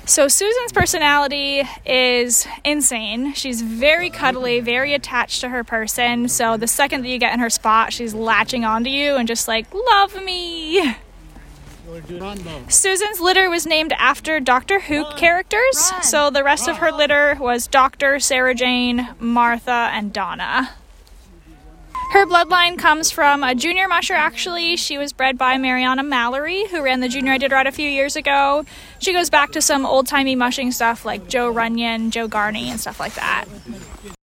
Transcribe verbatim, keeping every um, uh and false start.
So Susan's personality is insane. She's very cuddly, very attached to her person. So the second that you get in her spot, she's latching onto you and just like, love me. Susan's litter was named after Doctor Who characters. So the rest of her litter was Doctor, Sarah Jane, Martha, and Donna. Her bloodline comes from a junior musher, actually. She was bred by Mariana Mallory, who ran the Junior Iditarod a few years ago. She goes back to some old-timey mushing stuff like Joe Runyon, Joe Garney, and stuff like that.